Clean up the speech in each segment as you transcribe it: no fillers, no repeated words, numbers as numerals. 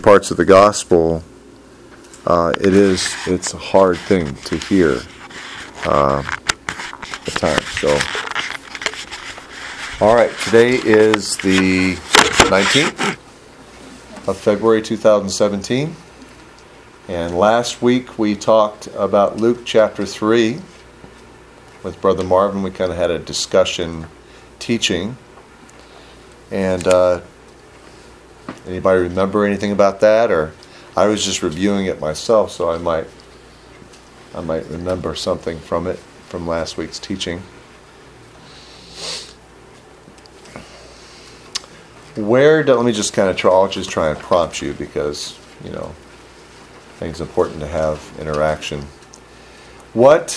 parts of the gospel, it's a hard thing to hear at times. So, all right, today is the 19th of February 2017, and last week we talked about Luke chapter 3 with Brother Marvin. We kind of had a discussion teaching, and anybody remember anything about that? Or I was just reviewing it myself, so I might remember something from it from last week's teaching. Let me just kind of try. I'll just try and prompt you because I think it's important to have interaction. What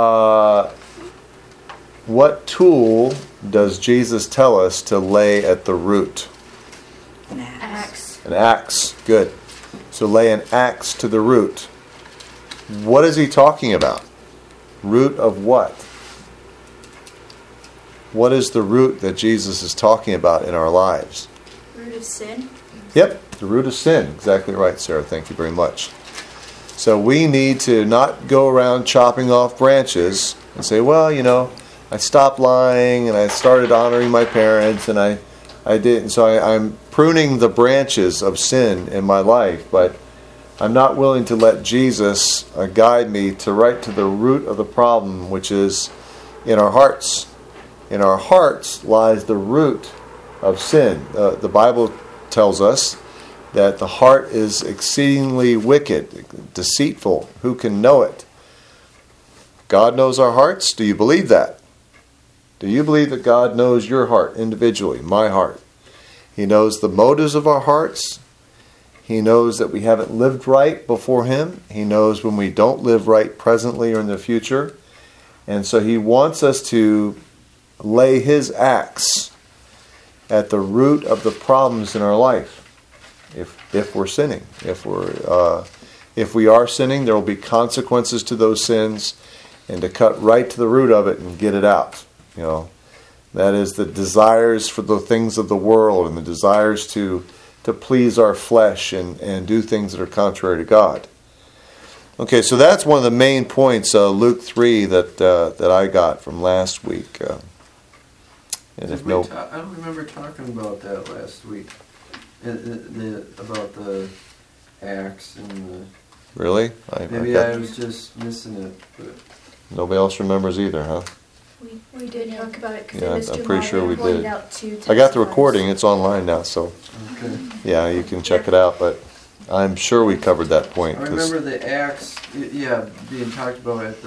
tool does Jesus tell us to lay at the root? An axe. An axe. Good. So lay an axe to the root. What is he talking about? Root of what? What is the root that Jesus is talking about in our lives? Root of sin. Yep, the root of sin. Exactly right, Sarah. Thank you very much. So we need to not go around chopping off branches and say, well, I stopped lying and I started honoring my parents and I didn't. So I'm pruning the branches of sin in my life, but I'm not willing to let Jesus guide me right to the root of the problem, which is in our hearts. In our hearts lies the root of sin. The Bible tells us that the heart is exceedingly wicked, deceitful. Who can know it? God knows our hearts. Do you believe that? Do you believe that God knows your heart individually, my heart? He knows the motives of our hearts. He knows that we haven't lived right before Him. He knows when we don't live right presently or in the future. And so He wants us to lay His axe at the root of the problems in our life. If we're sinning, if we are sinning, there will be consequences to those sins, and to cut right to the root of it and get it out. That is the desires for the things of the world and the desires to please our flesh and do things that are contrary to God. Okay, so that's one of the main points, Luke 3, that I got from last week. I don't remember talking about that last week. About the axe and the... Really? Maybe I was just missing it. But nobody else remembers either, huh? We did talk about it. Yeah, I'm pretty sure we did. I got the recording. It's online now, so okay. Yeah, you can check it out. But I'm sure we covered that point. I remember the axe, being talked about at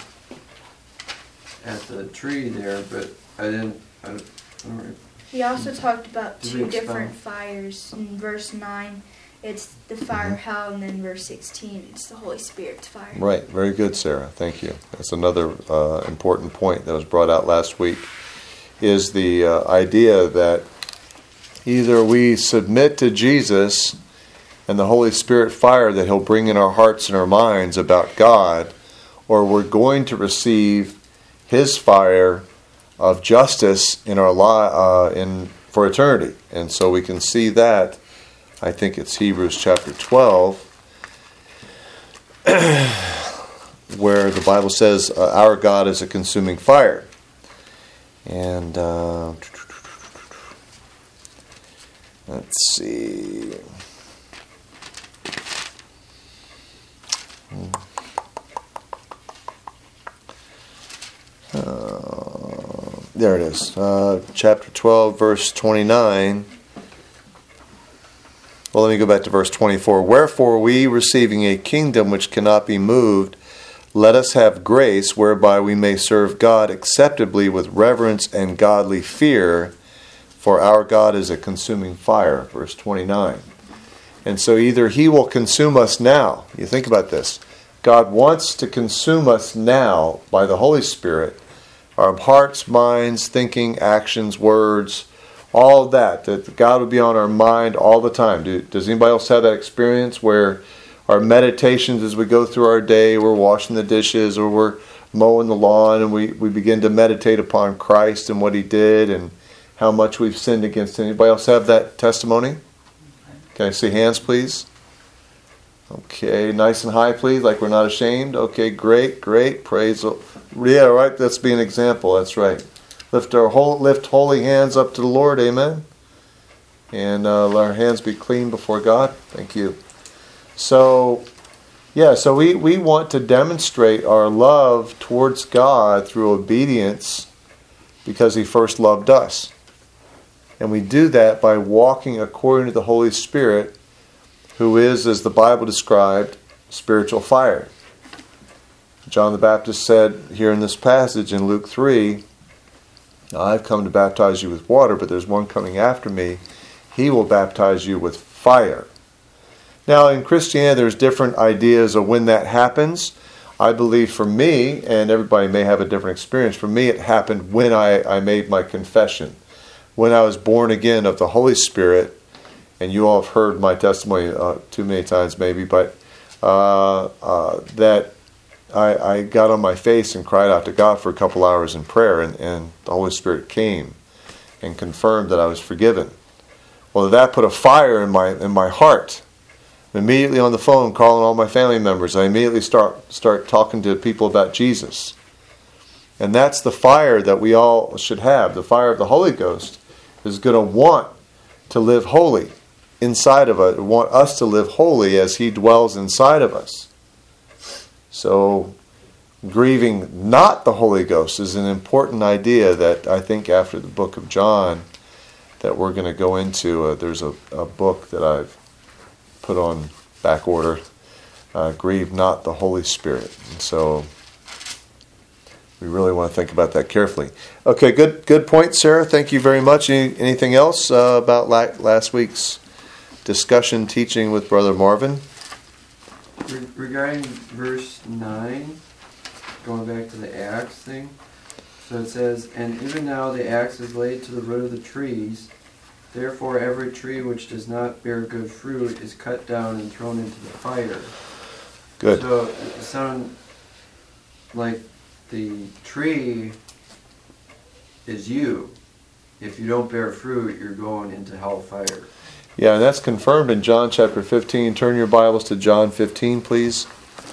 the tree there, but I don't remember. He also talked about two different fires. In verse 9, it's the fire of hell, and then verse 16, it's the Holy Spirit's fire. Right. Very good, Sarah. Thank you. That's another important point that was brought out last week, is the idea that either we submit to Jesus and the Holy Spirit fire that He'll bring in our hearts and our minds about God, or we're going to receive His fire of justice in our for eternity. And so we can see that. I think it's Hebrews chapter 12, where the Bible says our God is a consuming fire. And let's see. There it is. Chapter 12, verse 29. Well, let me go back to verse 24. Wherefore we, receiving a kingdom which cannot be moved, let us have grace whereby we may serve God acceptably with reverence and godly fear, for our God is a consuming fire. Verse 29. And so either He will consume us now. You think about this. God wants to consume us now by the Holy Spirit. Our hearts, minds, thinking, actions, words, all of that God would be on our mind all the time. Does anybody else have that experience where our meditations as we go through our day, we're washing the dishes or we're mowing the lawn and we begin to meditate upon Christ and what He did and how much we've sinned against Him? Anybody else have that testimony? Can I see hands, please? Okay, nice and high, please, like we're not ashamed. Okay, great. Praise the... Yeah, right, let's be an example. That's right. Lift holy hands up to the Lord, amen? And let our hands be clean before God. Thank you. So we want to demonstrate our love towards God through obedience because He first loved us. And we do that by walking according to the Holy Spirit, who is, as the Bible described, spiritual fire. John the Baptist said here in this passage in Luke 3, I've come to baptize you with water, but there's one coming after me. He will baptize you with fire. Now, in Christianity, there's different ideas of when that happens. I believe for me, and everybody may have a different experience, for me it happened when I made my confession. When I was born again of the Holy Spirit, and you all have heard my testimony too many times maybe, but that I got on my face and cried out to God for a couple hours in prayer, and the Holy Spirit came and confirmed that I was forgiven. Well, that put a fire in my heart. Immediately on the phone, calling all my family members, I immediately start talking to people about Jesus. And that's the fire that we all should have. The fire of the Holy Ghost is going to want to live holy inside of us, want us to live holy as He dwells inside of us. So, grieving not the Holy Ghost is an important idea that I think after the book of John that we're going to go into. There's a book that I've put on back order, Grieve Not the Holy Spirit. And so we really want to think about that carefully. Okay, good point, Sarah. Thank you very much. Anything else about last week's discussion, teaching with Brother Marvin? Regarding verse 9, going back to the axe thing, so it says, and even now the axe is laid to the root of the trees, therefore every tree which does not bear good fruit is cut down and thrown into the fire. Good. So it sounds like the tree is you. If you don't bear fruit, you're going into hellfire. Yeah, and that's confirmed in John chapter 15. Turn your Bibles to John 15, please.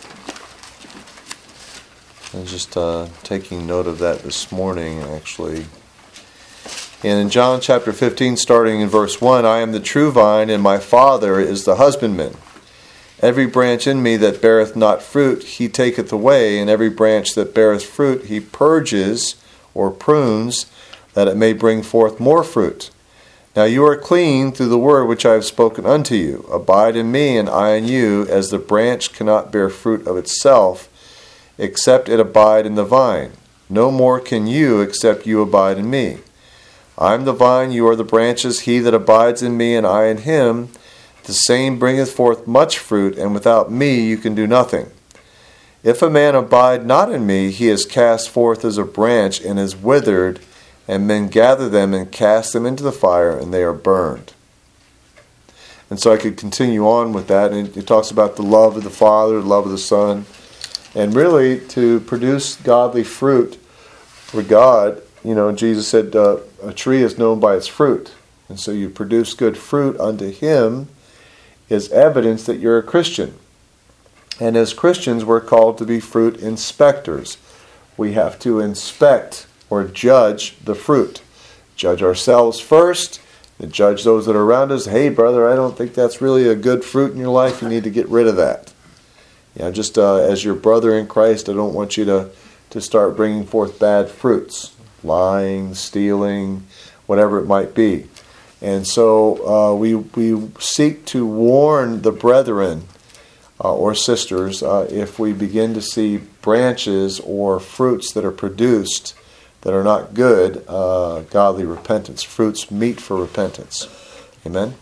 I'm just taking note of that this morning, actually. And in John chapter 15, starting in verse 1, I am the true vine, and my Father is the husbandman. Every branch in me that beareth not fruit, He taketh away, and every branch that beareth fruit, He purges or prunes, that it may bring forth more fruit. Now you are clean through the word which I have spoken unto you. Abide in me, and I in you, as the branch cannot bear fruit of itself, except it abide in the vine. No more can you, except you abide in me. I am the vine, you are the branches. He that abides in me, and I in him, the same bringeth forth much fruit, and without me you can do nothing. If a man abide not in me, he is cast forth as a branch, and is withered, and men gather them and cast them into the fire, and they are burned. And so I could continue on with that. And it talks about the love of the Father, the love of the Son. And really, to produce godly fruit for God, Jesus said, a tree is known by its fruit. And so you produce good fruit unto Him is evidence that you're a Christian. And as Christians, we're called to be fruit inspectors. We have to inspect or judge the fruit. Judge ourselves first, and judge those that are around us. Hey, brother, I don't think that's really a good fruit in your life. You need to get rid of that. Just as your brother in Christ, I don't want you to start bringing forth bad fruits. Lying, stealing, whatever it might be. And so we seek to warn the brethren or sisters if we begin to see branches or fruits that are produced that are not good, godly repentance. Fruits meet for repentance. Amen?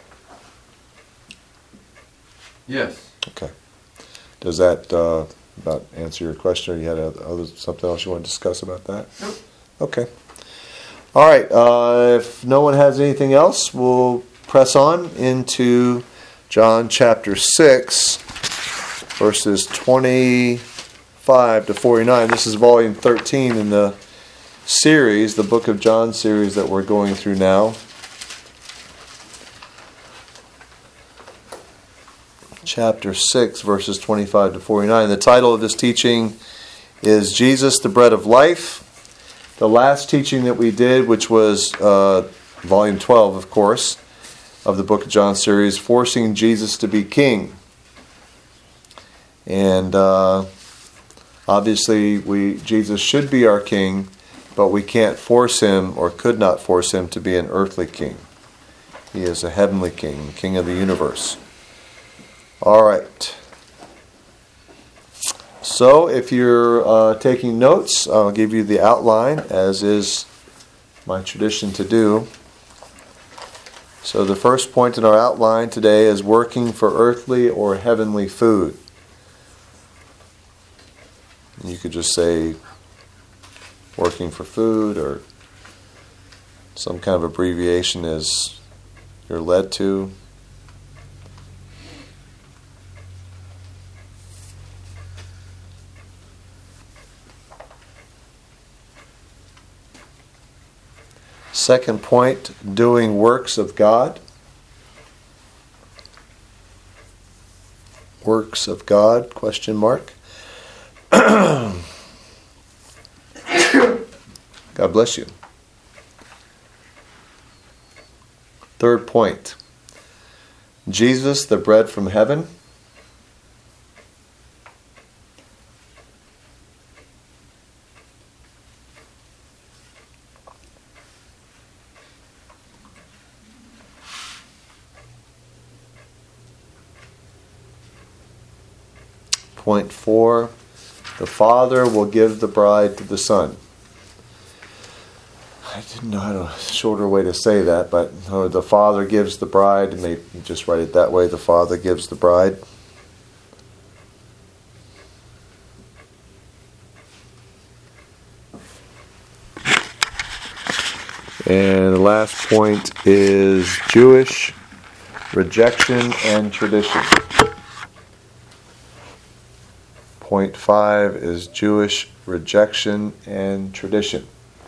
Yes. Okay. Does that about answer your question, or you had something else you want to discuss about that? Nope. Okay. All right. If no one has anything else, we'll press on into John chapter 6, verses 25 to 49. This is volume 13 in the series, the Book of John series that we're going through now. chapter 6, verses 25 to 49. The title of this teaching is Jesus, the Bread of Life. The last teaching that we did, which was volume 12, of course, of the Book of John series, Forcing Jesus to be King. And obviously, Jesus should be our King, but we can't force him, or could not force him, to be an earthly king. He is a heavenly king, King of the universe. All right. So, if you're taking notes, I'll give you the outline, as is my tradition to do. So, the first point in our outline today is working for earthly or heavenly food. You could just say working for food, or some kind of abbreviation as you're led to. Second point, doing works of God. Works of God, question mark. God bless you. Third point, Jesus, the bread from heaven. Point 4, the Father will give the bride to the Son. I didn't know how a shorter way to say that, but the Father gives the bride, and maybe just write it that way, the Father gives the bride. And the last point is Jewish rejection and tradition. Point 5 is Jewish rejection and tradition.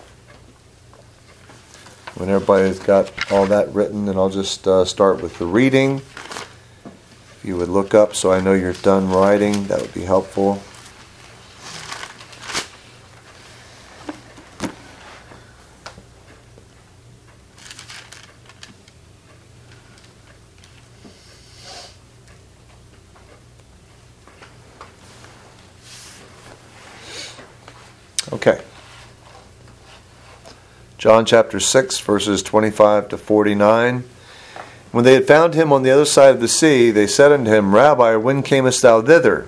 When everybody's got all that written, then I'll just start with the reading. If you would look up so I know you're done writing, that would be helpful. Okay. John chapter 6, verses 25 to 49. When they had found him on the other side of the sea, they said unto him, Rabbi, when camest thou hither?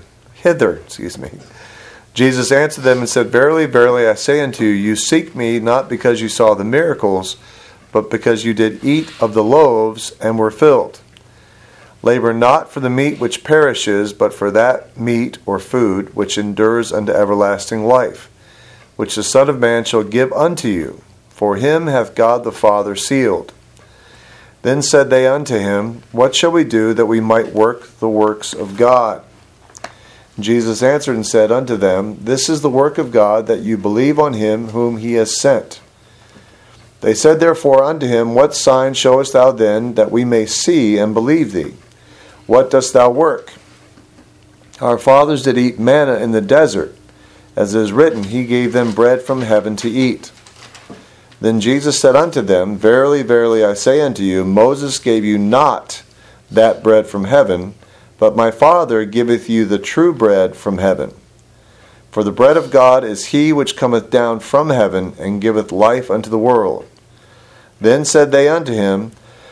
Jesus answered them and said, Verily, verily, I say unto you, you seek me not because you saw the miracles, but because you did eat of the loaves and were filled. Labor not for the meat which perishes, but for that meat or food which endures unto everlasting life, which the Son of Man shall give unto you. For him hath God the Father sealed. Then said they unto him, What shall we do that we might work the works of God? Jesus answered and said unto them, This is the work of God, that you believe on him whom he has sent. They said therefore unto him, What sign showest thou then, that we may see and believe thee? What dost thou work? Our fathers did eat manna in the desert. As it is written, He gave them bread from heaven to eat. Then Jesus said unto them, Verily, verily, I say unto you, Moses gave you not that bread from heaven, but my Father giveth you the true bread from heaven. For the bread of God is he which cometh down from heaven, and giveth life unto the world. Then said they unto him,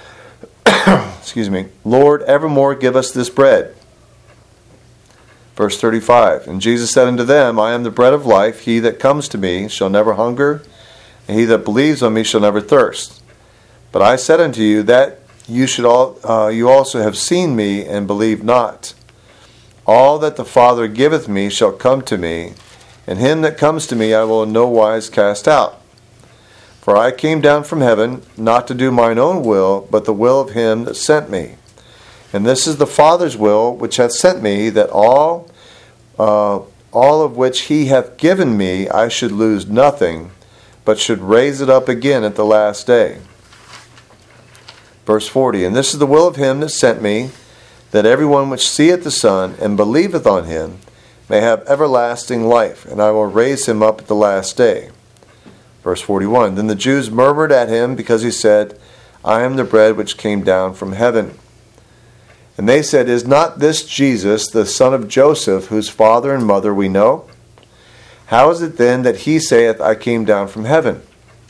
Lord, evermore give us this bread. Verse 35, And Jesus said unto them, I am the bread of life. He that comes to me shall never hunger, and he that believes on me shall never thirst. But I said unto you that you also have seen me, and believe not. All that the Father giveth me shall come to me, and him that comes to me I will in no wise cast out. For I came down from heaven, not to do mine own will, but the will of him that sent me. And this is the Father's will which hath sent me, that all of which he hath given me I should lose nothing, but should raise it up again at the last day. Verse 40, And this is the will of him that sent me, that everyone which seeth the Son and believeth on him may have everlasting life, and I will raise him up at the last day. Verse 41, Then the Jews murmured at him because he said, I am the bread which came down from heaven. And they said, Is not this Jesus, the son of Joseph, whose father and mother we know? How is it then that he saith, I came down from heaven?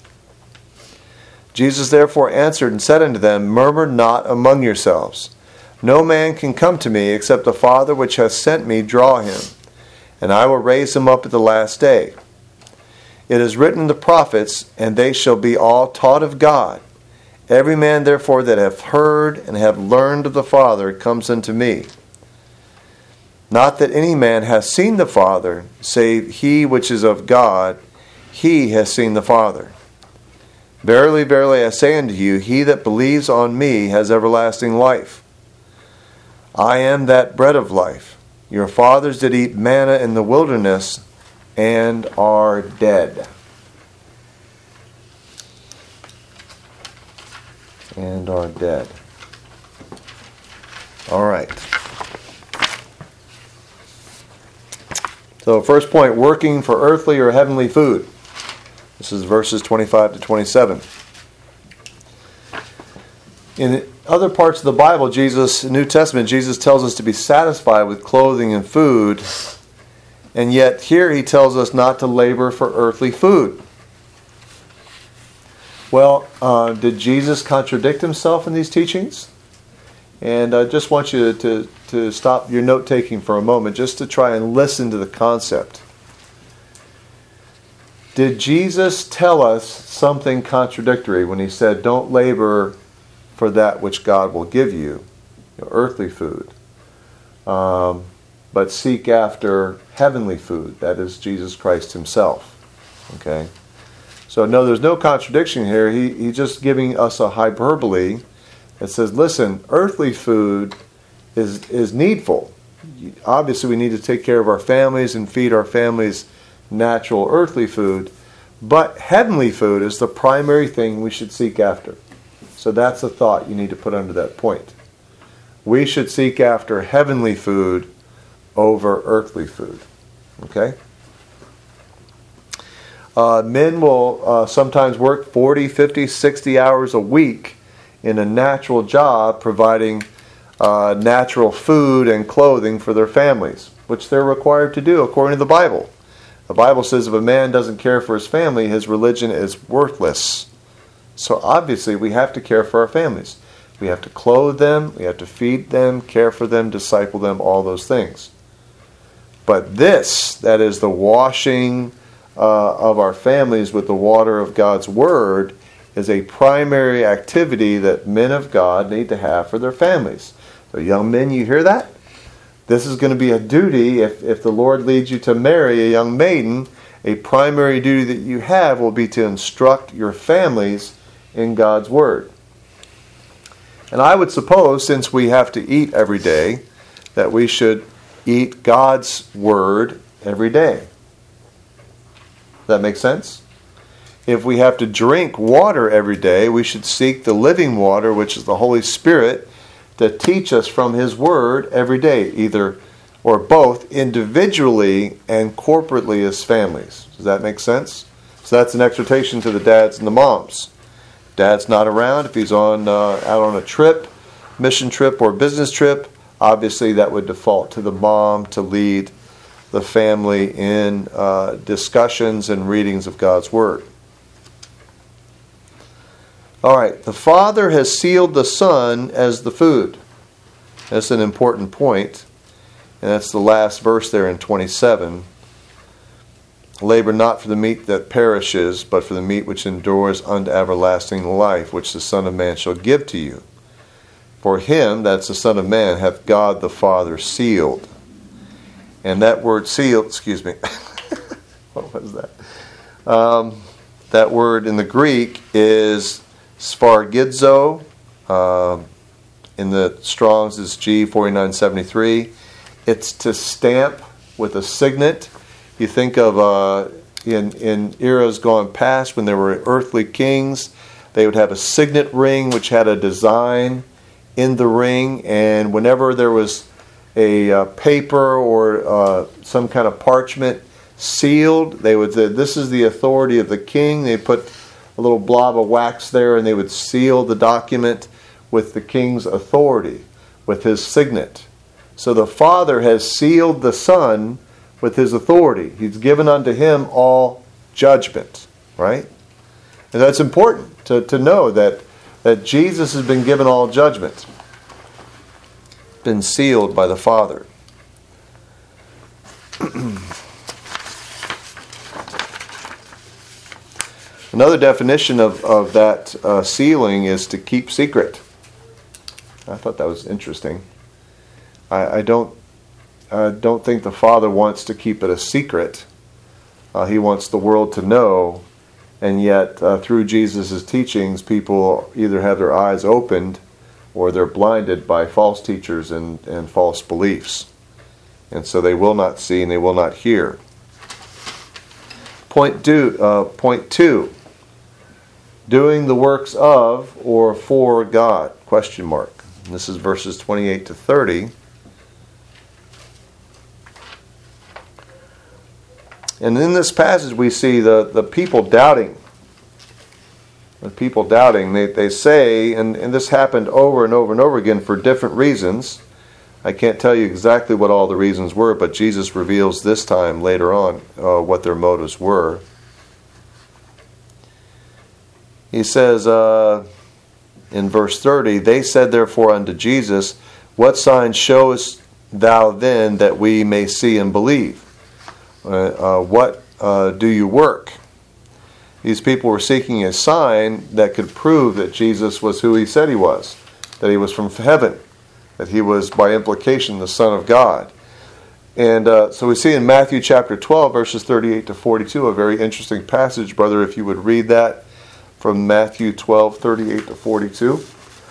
Jesus therefore answered and said unto them, Murmur not among yourselves. No man can come to me, except the Father which hath sent me draw him, and I will raise him up at the last day. It is written in the prophets, and they shall be all taught of God. Every man therefore that hath heard and hath learned of the Father comes unto me. Not that any man hath seen the Father, save he which is of God, he hath seen the Father. Verily, verily, I say unto you, he that believes on me has everlasting life. I am that bread of life. Your fathers did eat manna in the wilderness and are dead. And are dead. All right. So first point, working for earthly or heavenly food. This is verses 25 to 27. In other parts of the Bible, New Testament, Jesus tells us to be satisfied with clothing and food, and yet here he tells us not to labor for earthly food. Well, did Jesus contradict himself in these teachings? And I just want you to stop your note-taking for a moment just to try and listen to the concept. Did Jesus tell us something contradictory when he said, don't labor for that which God will give you, earthly food, but seek after heavenly food, that is Jesus Christ himself? Okay? So no, there's no contradiction here. He's just giving us a hyperbole that says, listen, earthly food is needful. Obviously, we need to take care of our families and feed our families natural earthly food, but heavenly food is the primary thing we should seek after. So that's the thought you need to put under that point. We should seek after heavenly food over earthly food. Okay? Men will sometimes work 40, 50, 60 hours a week in a natural job providing natural food and clothing for their families, which they're required to do according to the Bible. The Bible says if a man doesn't care for his family, his religion is worthless. So obviously we have to care for our families. We have to clothe them, we have to feed them, care for them, disciple them, all those things. But this, that is the washing of our families with the water of God's Word, is a primary activity that men of God need to have for their families. So young men, you hear that? This is going to be a duty. If the Lord leads you to marry a young maiden, a primary duty that you have will be to instruct your families in God's Word. And I would suppose, since we have to eat every day, that we should eat God's Word every day. Does that make sense? If we have to drink water every day, we should seek the living water, which is the Holy Spirit, to teach us from His Word every day, either or both, individually and corporately as families. Does that make sense? So that's an exhortation to the dads and the moms. Dad's not around. If he's out on a trip, mission trip or business trip, obviously that would default to the mom to lead the family in discussions and readings of God's Word. All right, the Father has sealed the Son as the food. That's an important point. And that's the last verse there in 27. Labor not for the meat that perishes, but for the meat which endures unto everlasting life, which the Son of Man shall give to you. For him, that's the Son of Man, hath God the Father sealed. And that word sealed, what was that? That word in the Greek is sphargidzo. In the Strong's is G4973. It's to stamp with a signet. You think of in eras gone past when there were earthly kings, they would have a signet ring which had a design, in the ring, and whenever there was a paper or some kind of parchment sealed, they would say, this is the authority of the king. They put a little blob of wax there, and they would seal the document with the king's authority, with his signet. So the Father has sealed the Son with his authority. He's given unto him all judgment, right? And that's important to know that Jesus has been given all judgment, been sealed by the Father. Another definition of that sealing is to keep secret. I thought that was interesting. I don't think the Father wants to keep it a secret. He wants the world to know, and yet through Jesus' teachings, people either have their eyes opened or they're blinded by false teachers and false beliefs. And so they will not see and they will not hear. Point two. Doing the works of or for God? Question mark. And this is verses 28 to 30. And in this passage we see the people doubting. The people doubting. They say, and this happened over and over and over again for different reasons. I can't tell you exactly what all the reasons were, but Jesus reveals this time later on what their motives were. He says in verse 30, they said therefore unto Jesus, what sign showest thou then that we may see and believe? What do you work? These people were seeking a sign that could prove that Jesus was who he said he was, that he was from heaven, that he was by implication the Son of God. And so we see in Matthew chapter 12, verses 38 to 42, a very interesting passage. Brother, if you would read that from Matthew 12, 38 to 42.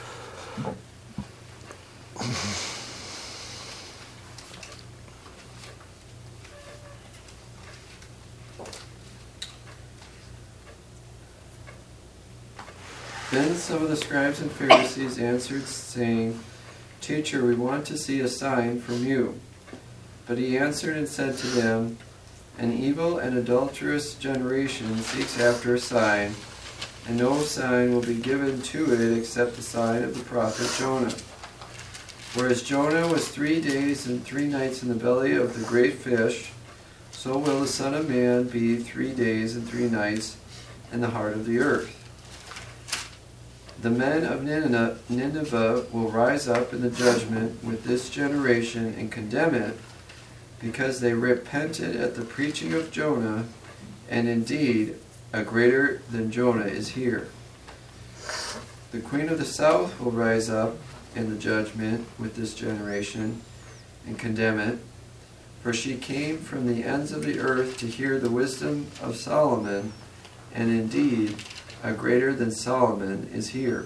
Then some of the scribes and Pharisees answered, saying, Teacher, we want to see a sign from you. But he answered and said to them, An evil and adulterous generation seeks after a sign, and no sign will be given to it except the sign of the prophet Jonah. Whereas Jonah was 3 days and 3 nights in the belly of the great fish, so will the Son of Man be 3 days and 3 nights in the heart of the earth. The men of Nineveh will rise up in the judgment with this generation and condemn it, because they repented at the preaching of Jonah, and indeed a greater than Jonah is here. The queen of the south will rise up in the judgment with this generation and condemn it, for she came from the ends of the earth to hear the wisdom of Solomon, and indeed a greater than Solomon is here.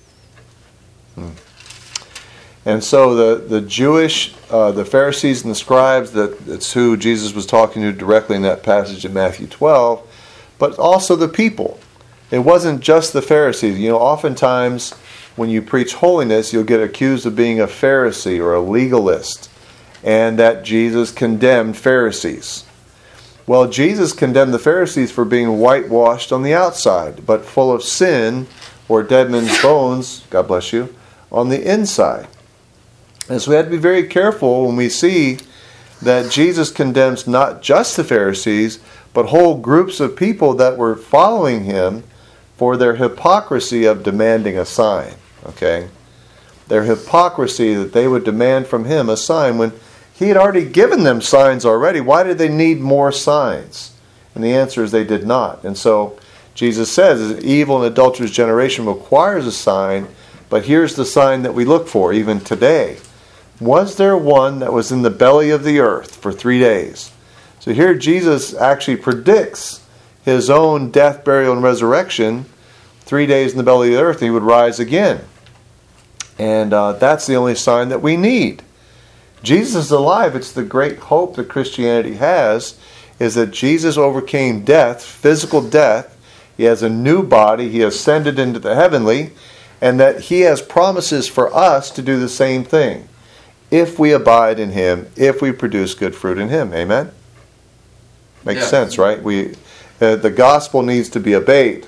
And so the Jewish, the Pharisees and the scribes, that's who Jesus was talking to directly in that passage in Matthew 12, but also the people. It wasn't just the Pharisees. You know, oftentimes when you preach holiness, you'll get accused of being a Pharisee or a legalist, and that Jesus condemned Pharisees. Well, Jesus condemned the Pharisees for being whitewashed on the outside, but full of sin or dead men's bones, God bless you, on the inside. And so we have to be very careful when we see that Jesus condemns not just the Pharisees, but whole groups of people that were following him for their hypocrisy of demanding a sign. Okay? Their hypocrisy that they would demand from him a sign when he had already given them signs already. Why did they need more signs? And the answer is they did not. And so Jesus says, an evil and adulterous generation requires a sign, but here's the sign that we look for even today. Was there one that was in the belly of the earth for 3 days? So here Jesus actually predicts his own death, burial, and resurrection. 3 days in the belly of the earth, he would rise again. And that's the only sign that we need. Jesus is alive. It's the great hope that Christianity has, is that Jesus overcame death, physical death. He has a new body. He ascended into the heavenly. and that He has promises for us to do the same thing if we abide in Him, if we produce good fruit in Him. Amen? Makes sense, right? The gospel needs to be obeyed.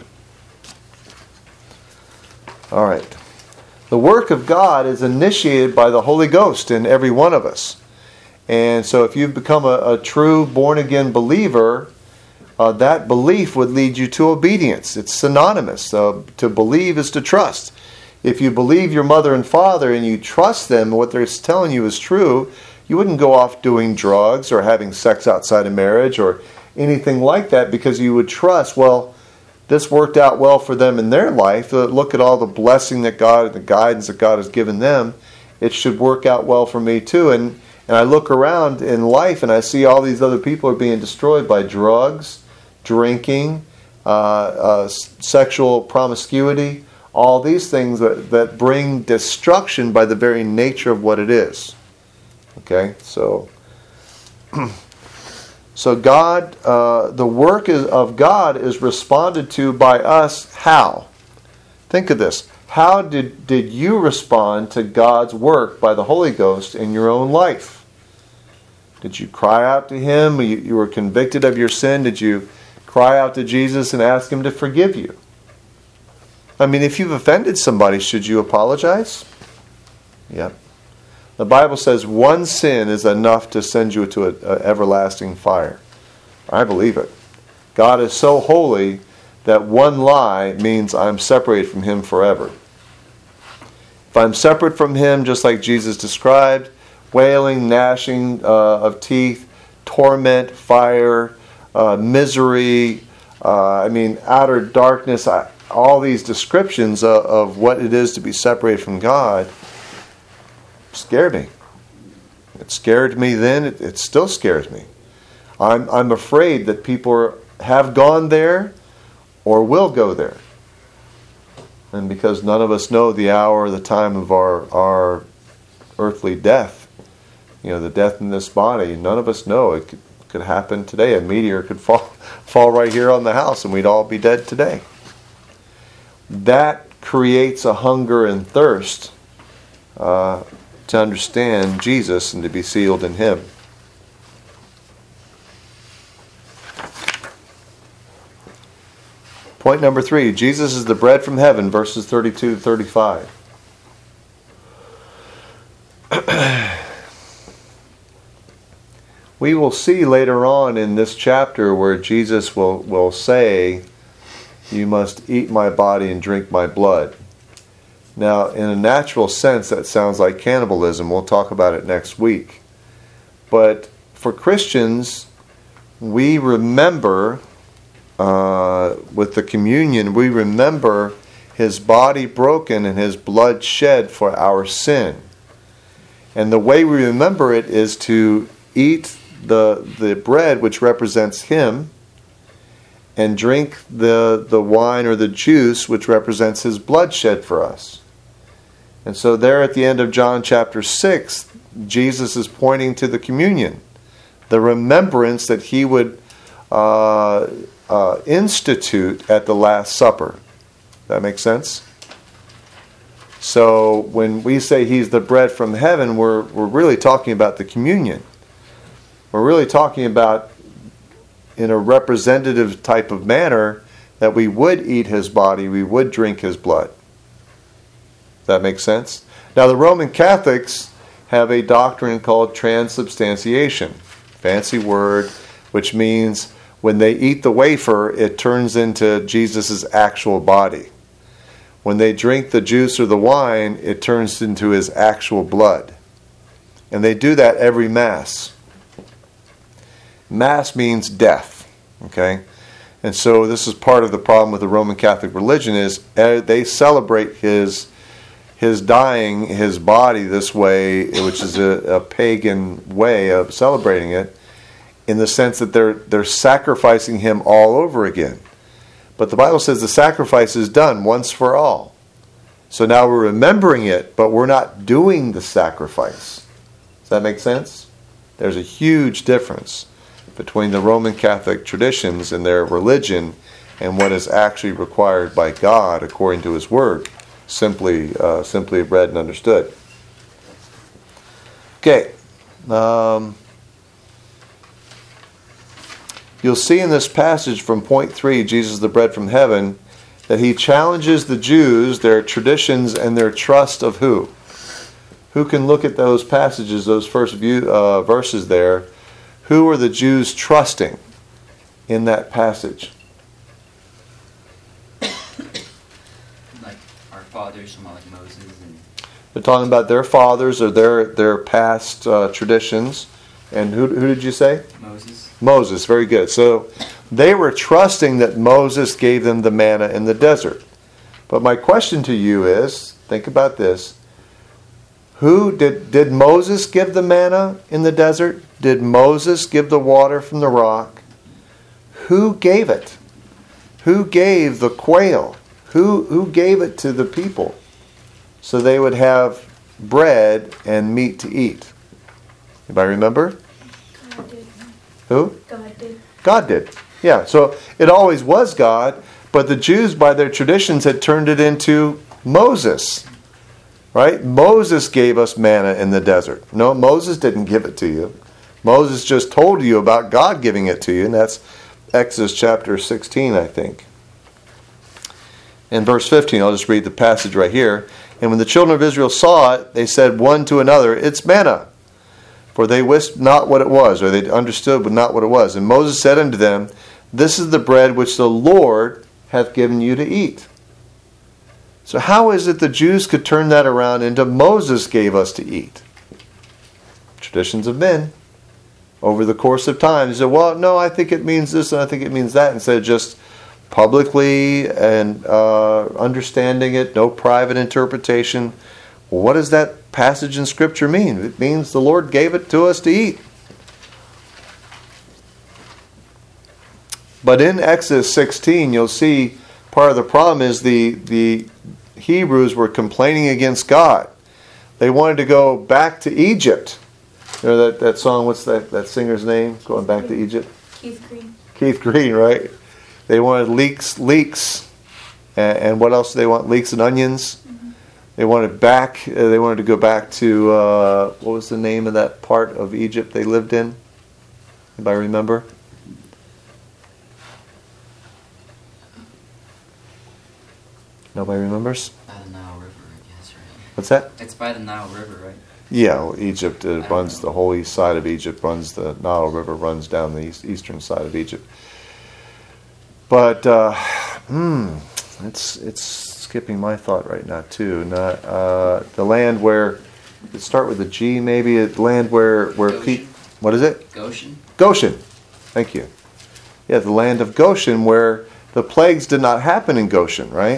All right. The work of God is initiated by the Holy Ghost in every one of us. And so if you've become a true born-again believer, that belief would lead you to obedience. It's synonymous. To believe is to trust. If you believe your mother and father and you trust them, what they're telling you is true, you wouldn't go off doing drugs or having sex outside of marriage or anything like that, because you would trust, well, this worked out well for them in their life. Look at all the blessing that God and the guidance that God has given them. It should work out well for me too. And I look around in life and I see all these other people are being destroyed by drugs, drinking, sexual promiscuity, all these things that bring destruction by the very nature of what it is. Okay, so God, the work of God is responded to by us. How? Think of this. How did you respond to God's work by the Holy Ghost in your own life? Did you cry out to Him? You were convicted of your sin? Did you cry out to Jesus and ask Him to forgive you? I mean, if you've offended somebody, should you apologize? Yep. The Bible says one sin is enough to send you to an everlasting fire. I believe it. God is so holy that one lie means I'm separated from Him forever. If I'm separate from Him, just like Jesus described, wailing, gnashing of teeth, torment, fire, misery, outer darkness, all these descriptions of what it is to be separated from God scared me. It scared me then. It still scares me. I'm afraid that people have gone there or will go there. And because none of us know the hour or the time of our earthly death, the death in this body, none of us know. It could happen today. A meteor could fall right here on the house and we'd all be dead today. That creates a hunger and thirst to understand Jesus and to be sealed in Him. Point number 3, Jesus is the bread from heaven, verses 32 to 35. We will see later on in this chapter where Jesus will say, "You must eat my body and drink my blood." Now, in a natural sense, that sounds like cannibalism. We'll talk about it next week. But for Christians, we remember, with the communion, we remember His body broken and His blood shed for our sin. And the way we remember it is to eat the bread, which represents Him, and drink the wine or the juice, which represents His blood shed for us. And so there at the end of John chapter 6, Jesus is pointing to the communion, the remembrance that He would institute at the Last Supper. That makes sense? So when we say He's the bread from heaven, we're really talking about the communion. We're really talking about, in a representative type of manner, that we would eat His body, we would drink His blood. That makes sense? Now, the Roman Catholics have a doctrine called transubstantiation. Fancy word, which means when they eat the wafer, it turns into Jesus' actual body. When they drink the juice or the wine, it turns into His actual blood. And they do that every Mass. Mass means death. Okay? And so this is part of the problem with the Roman Catholic religion is they celebrate His dying, His body this way, which is a pagan way of celebrating it, in the sense that they're sacrificing Him all over again. But the Bible says the sacrifice is done once for all. So now we're remembering it, but we're not doing the sacrifice. Does that make sense? There's a huge difference between the Roman Catholic traditions and their religion and what is actually required by God according to His Word. simply read and understood. Okay. You'll see in this passage from point 3, Jesus the bread from heaven, that he challenges the Jews, their traditions, and their trust of who? Who can look at those passages, those first verses there? Who are the Jews trusting in that passage? Like our fathers, someone like Moses. They're talking about their fathers or their past traditions. And who did you say? Moses, very good. So they were trusting that Moses gave them the manna in the desert. But my question to you is, think about this. Who did Moses give the manna in the desert? Did Moses give the water from the rock? Who gave it? Who gave the quail? Who gave it to the people so they would have bread and meat to eat? Anybody remember? God did. Who? God did. God did. Yeah, so it always was God, but the Jews, by their traditions, had turned it into Moses. Right? Moses gave us manna in the desert. No, Moses didn't give it to you. Moses just told you about God giving it to you, and that's Exodus chapter 16, I think. In verse 15, I'll just read the passage right here. And when the children of Israel saw it, they said one to another, "It's manna." For they wist not what it was, or they understood not what it was. And Moses said unto them, "This is the bread which the Lord hath given you to eat." So how is it the Jews could turn that around into Moses gave us to eat? Traditions of men. Over the course of time, they said, well, no, I think it means this and I think it means that, instead of just publicly and understanding it, no private interpretation. Well, what does that passage in Scripture mean? It means the Lord gave it to us to eat. But in Exodus 16, you'll see part of the problem is the Hebrews were complaining against God. They wanted to go back to Egypt. You know that song, what's that singer's name? Going back to Egypt? Keith Green. Keith Green, right? They wanted leeks. And what else do they want? Leeks and onions. Mm-hmm. They wanted to go back to, what was the name of that part of Egypt they lived in? Anybody remember? Nobody remembers? By the Nile River, I guess, right? What's that? It's by the Nile River, right? Yeah, well, Egypt runs the whole east side of Egypt. Runs the Nile River runs down the eastern side of Egypt. But it's skipping my thought right now too. Not the land where it start with a G, maybe. The land where what is it? Goshen. Goshen. Thank you. Yeah, the land of Goshen, where the plagues did not happen in Goshen, right?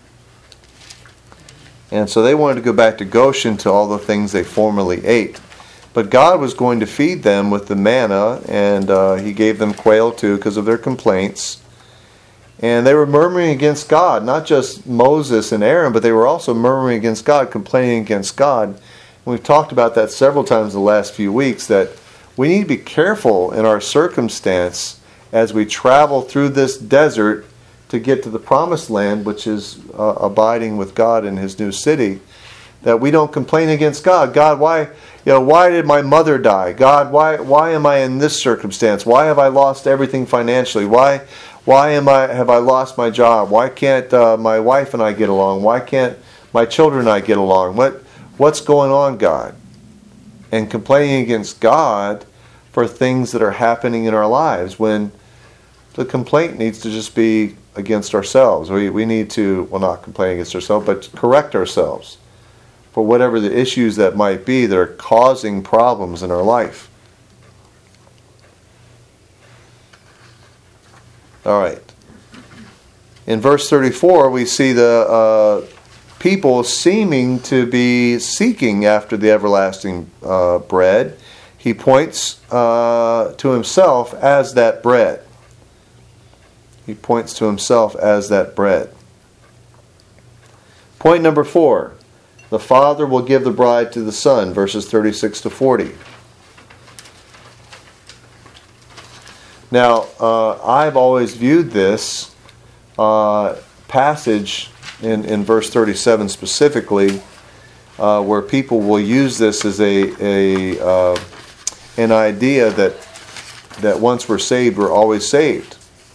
And so they wanted to go back to Goshen to all the things they formerly ate. But God was going to feed them with the manna, and He gave them quail too because of their complaints. And they were murmuring against God, not just Moses and Aaron, but they were also murmuring against God, complaining against God. And we've talked about that several times in the last few weeks, that we need to be careful in our circumstance as we travel through this desert to get to the promised land, which is abiding with God in His new city, that we don't complain against God. God, why did my mother die? God, why am I in this circumstance? Why have I lost everything financially? Why have I lost my job? Why can't my wife and I get along? Why can't my children and I get along? What's going on, God? And complaining against God for things that are happening in our lives, when the complaint needs to just be against ourselves. We need to, well, not complain against ourselves, but correct ourselves for whatever the issues that might be that are causing problems in our life. All right. In verse 34, we see the people seeming to be seeking after the everlasting bread. He points to himself as that bread. He points to himself as that bread. Point number 4. The Father will give the bride to the Son, verses 36 to 40. Now, I've always viewed this passage in verse 37 specifically, where people will use this as an idea that once we're saved, we're always saved.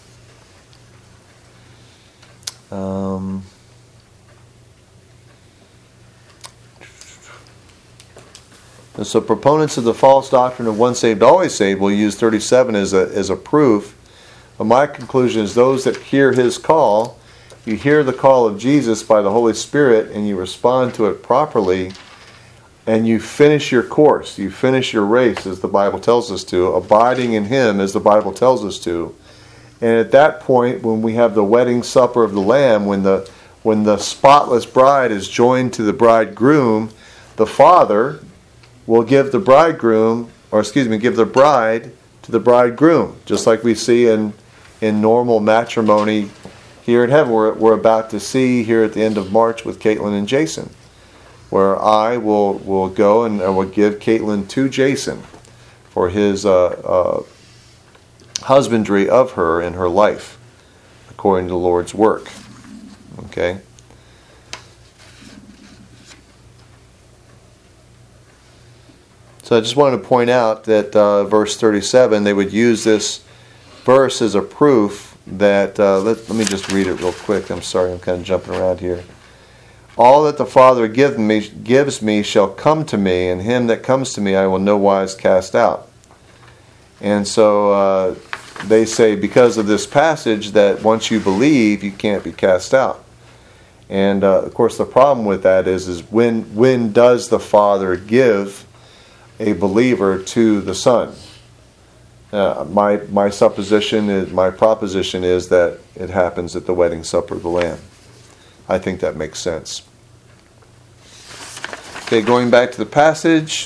And so proponents of the false doctrine of once saved, always saved will use 37 as a proof. But my conclusion is those that hear his call, you hear the call of Jesus by the Holy Spirit and you respond to it properly, and you finish your course, you finish your race as the Bible tells us to, abiding in him as the Bible tells us to. And at that point, when we have the wedding supper of the Lamb, when the spotless bride is joined to the bridegroom, the Father will give the bride to the bridegroom, just like we see in normal matrimony here in heaven. We're about to see here at the end of March with Caitlin and Jason, where I will go and I will give Caitlin to Jason for his husbandry of her in her life, according to the Lord's work. Okay? So I just wanted to point out that verse 37, they would use this verse as a proof that, let me just read it real quick. I'm sorry, I'm kind of jumping around here. All that the Father gives me shall come to me, and him that comes to me I will no wise cast out. And so they say because of this passage that once you believe, you can't be cast out. And of course the problem with that is when does the Father give a believer to the Son? My supposition is, my proposition is that it happens at the wedding supper of the Lamb. I think that makes sense. Okay, going back to the passage.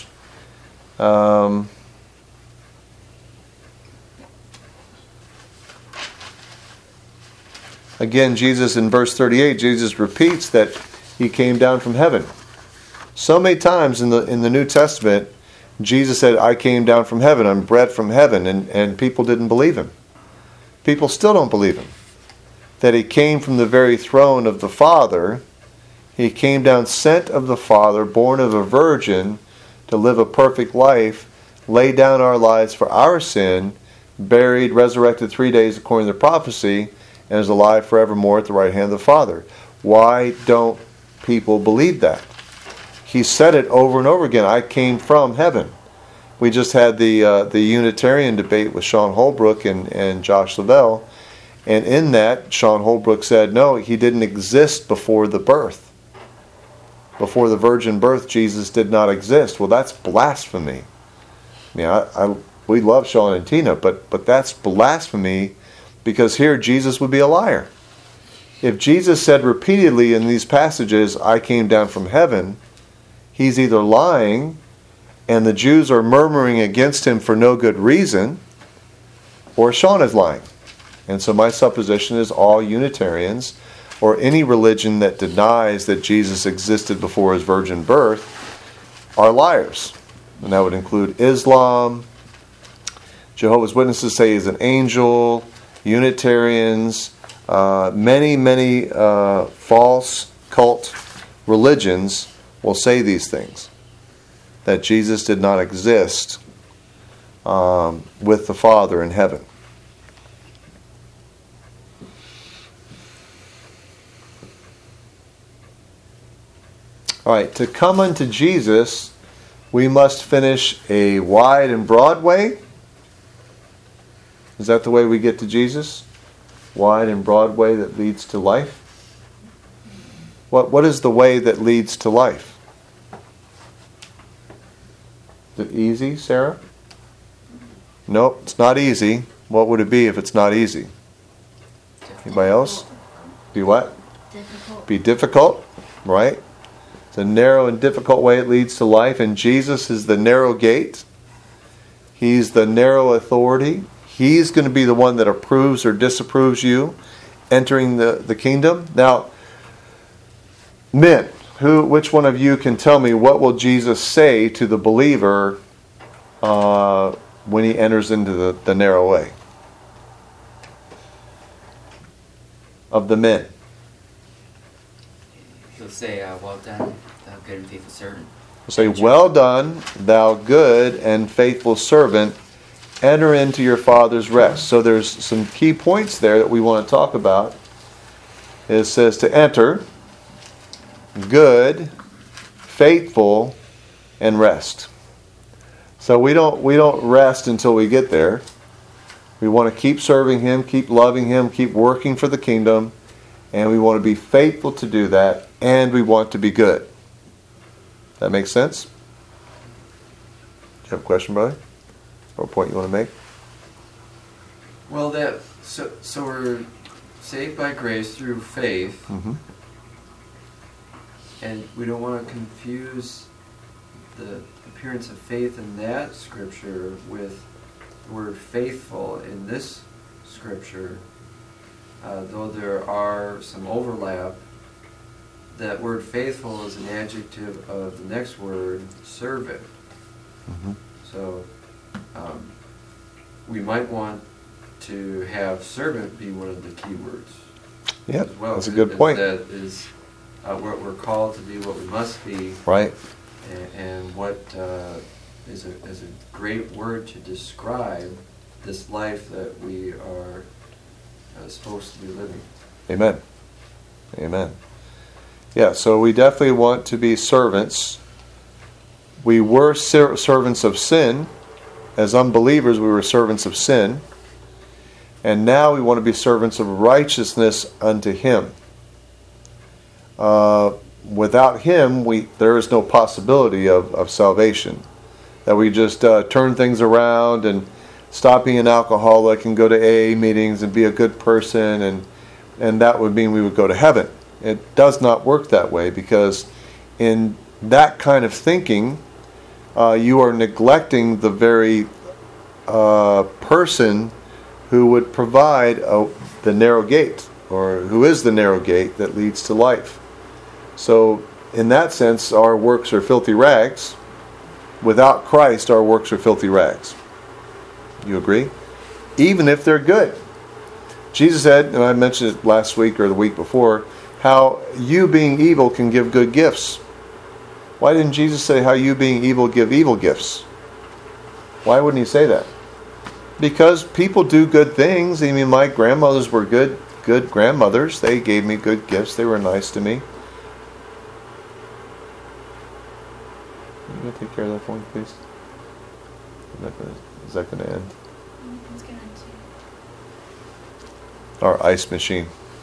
Again, Jesus in verse 38, Jesus repeats that he came down from heaven. So many times in the New Testament, Jesus said, I came down from heaven, I'm bread from heaven, and people didn't believe him. People still don't believe him. That he came from the very throne of the Father. He came down sent of the Father, born of a virgin, to live a perfect life, lay down our lives for our sin, buried, resurrected 3 days according to the prophecy, and is alive forevermore at the right hand of the Father. Why don't people believe that? He said it over and over again. I came from heaven. We just had the Unitarian debate with Sean Holbrook and Josh Lavelle. And in that, Sean Holbrook said, no, he didn't exist before the birth. Before the virgin birth, Jesus did not exist. Well, that's blasphemy. I mean, we love Sean and Tina, but that's blasphemy, because here Jesus would be a liar. If Jesus said repeatedly in these passages, I came down from heaven, he's either lying and the Jews are murmuring against him for no good reason, or Sean is lying. And so my supposition is all Unitarians, or any religion that denies that Jesus existed before his virgin birth, are liars. And that would include Islam, Jehovah's Witnesses say he's an angel, Unitarians, many false cult religions will say these things, that Jesus did not exist with the Father in heaven. All right, to come unto Jesus, we must finish a wide and broad way. Is that the way we get to Jesus? Wide and broad way that leads to life? What is the way that leads to life? Is it easy, Sarah? Nope, it's not easy. What would it be if it's not easy? Anybody else? Be what? Difficult. Be difficult, right? It's a narrow and difficult way it leads to life, and Jesus is the narrow gate. He's the narrow authority. He's going to be the one that approves or disapproves you entering the kingdom. Now, men, which one of you can tell me what will Jesus say to the believer when he enters into the narrow way? Of the men. say, well done, thou good and faithful servant. Say, well done, thou good and faithful servant. Enter into your Father's rest. So there's some key points there that we want to talk about. It says to enter, good, faithful, and rest. So we don't rest until we get there. We want to keep serving Him, keep loving Him, keep working for the kingdom, and we want to be faithful to do that, and we want to be good. That makes sense? Do you have a question, brother? Or a point you want to make? Well, so we're saved by grace through faith, Mm-hmm. and we don't want to confuse the appearance of faith in that scripture with the word faithful in this scripture. Though there are some overlap, that word faithful is an adjective of the next word, servant. Mm-hmm. So we might want to have servant be one of the key words. Yeah, as well. that's a good point. That is what we're called to be, what we must be, Right. and what is a great word to describe this life that we are supposed to be living. Amen. Amen. Yeah, so we definitely want to be servants. We were servants of sin. As unbelievers, we were servants of sin. And now we want to be servants of righteousness unto Him. Without Him, there is no possibility of salvation. That we just turn things around and stop being an alcoholic and go to AA meetings and be a good person, and that would mean we would go to heaven. It does not work that way, because in that kind of thinking, you are neglecting the very person who would provide the narrow gate, or who is the narrow gate that leads to life. So, in that sense, our works are filthy rags. Without Christ, our works are filthy rags. You agree? Even if they're good. Jesus said, and I mentioned it last week or the week before, how you being evil can give good gifts. Why didn't Jesus say how you being evil give evil gifts? Why wouldn't He say that? Because people do good things. I mean, my grandmothers were good grandmothers. They gave me good gifts. They were nice to me. You going to take care of that for me, please? Is that going to end? It's going to. Our ice machine.